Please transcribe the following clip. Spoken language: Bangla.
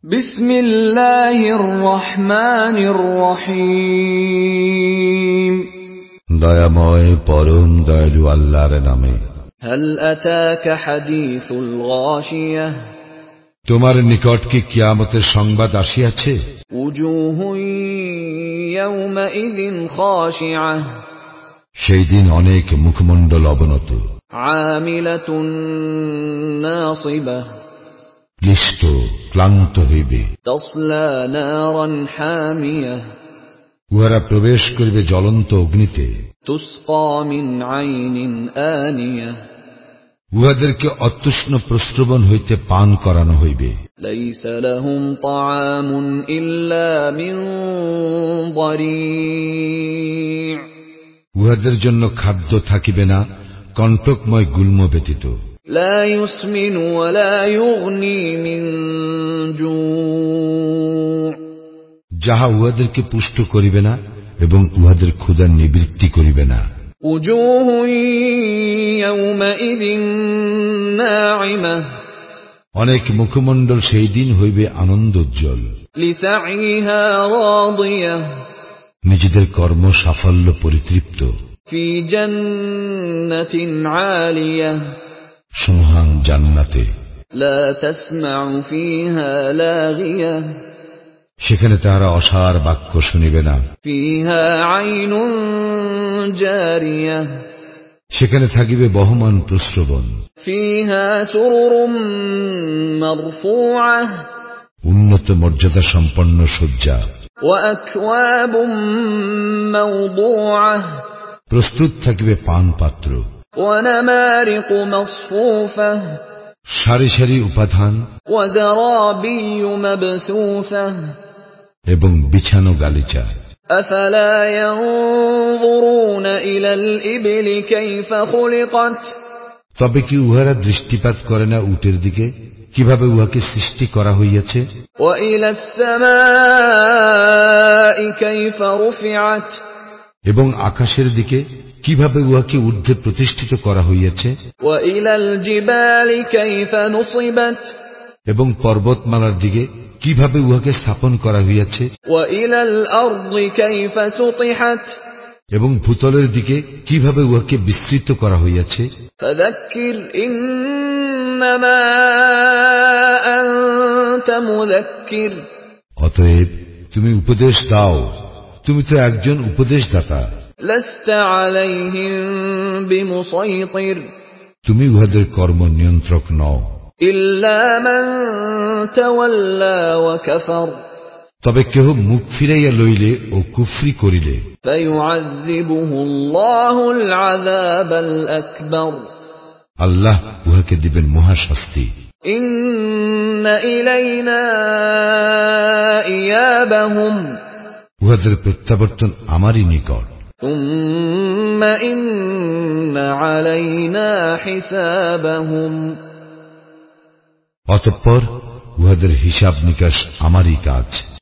বিসমিল্লাহির রহমানির রহিম। দয়াময় পরম দয়ালু আল্লাহর নামে। হাল আতাকা হাদিসুল গাশিয়াহ, তোমার নিকট কি কিয়ামতের সংবাদ আসিয়াছে? উজুহুন ইয়াওমাইযিন খাশিআহ, সেই দিন অনেক মুখমণ্ডল অবনত, আমিলাতুন নাসিবাহ, ক্লিষ্ট ক্লান্ত হইবে। তাসলা নারান হামিয়াহ, উহারা প্রবেশ করিবে জ্বলন্ত অগ্নিতে। তুসকা মিন আইনিন আনিয়াহ, উহাদেরকে অতৃষ্ণ প্রস্রবণ হইতে পান করানো হইবে। লাইসা লাহুম তাআমুন ইল্লা মিন দারি', উহাদের জন্য খাদ্য থাকিবে না কণ্টকময় গুল্ম ব্যতীত। লা ইউসমিনু ওয়া লা ইউগনি মিন জু', যাহা উহাদেরকে পুষ্ট করিবে না এবং উহাদের ক্ষুধা নিবৃত্তি করিবে না। উজুহুন ইয়াওমাইযিন নাঈমাহ, অনেক মুখমণ্ডল সেই দিন হইবে আনন্দোজ্জ্বল, লিসাঈহা রাদিয়াহ, নিজেদের কর্ম সাফল্য পরিতৃপ্ত। ফি জান্নাতিন আলিয়াহ, সুমহান জান্নাতে, লা তাসমাউ ফিহা লাগিয়াহ, সেখানে তাহারা অসার বাক্য শুনিবে না। ফিহা আইনুন জারিয়াহ, সেখানে থাকিবে বহমান প্রস্রবণ। ফিহা সুরুরুম মারফুআহ, উন্নত মর্যাদা সম্পন্ন শয্যা। ওয়া আকওয়াবুম মাওদুআহ, প্রস্তুত থাকিবে পান পাত্র। ওয়া নামারিকু মাসফুফাহ, সারি সারি উপাধান ওয়া যারাবিয়্যু মাবসুসাহ, এবং বিছানো গালিচা। আফালা ইয়ানজুরুনা ইলাল ইবলি কাইফা খুলিকাত, তবে কি উহারা দৃষ্টিপাত করে না উটের দিকে, কিভাবে উহাকে সৃষ্টি করা হইয়াছে? ওয়া ইলাস সামাই কাইফা রুফিআত, এবং আকাশের দিকে কিভাবে উহাকে ঊর্ধ্বে প্রতিষ্ঠিত করা হইয়াছে? ওয়া ইলাল জিবালি কাইফা নুসিবাত, এবং পর্বতমালার দিকে কিভাবে উহাকে স্থাপন করা হইয়াছে? ওয়া ইলাল আরদি কাইফা সুতিহাত, এবং ভূতলের দিকে কিভাবে উহাকে বিস্তৃত করা হইয়াছে? ফাযাক্কির ইন্নামা আনতা মুযাক্কির, অতএব তুমি উপদেশ দাও, তুমি তো একজন উপদেশদাতা। লাস্তা আলাইহিম বিমুসাইতির, তুমি উহাদের কর্ম নিয়ন্ত্রক নও। ইল্লা মান তাওয়াল্লা ওয়া কাফার, তবে কেহ মুখ ফিরাইয়া লইলে ও কুফরি করিলে ফায়ুআযযিবুহুল্লাহুল আযাবাল আকবার, আল্লাহ উহাকে দিবেন মহাশাস্তি। ইন্না ইলাইনা ইয়াবাহুম, উহাদের প্রত্যাবর্তন আমারই নিকট। সুম্মা ইন্না আলাইনা হিসাবাহুম, অতঃপর উহাদের হিসাব নিকাশ আমারই কাজ।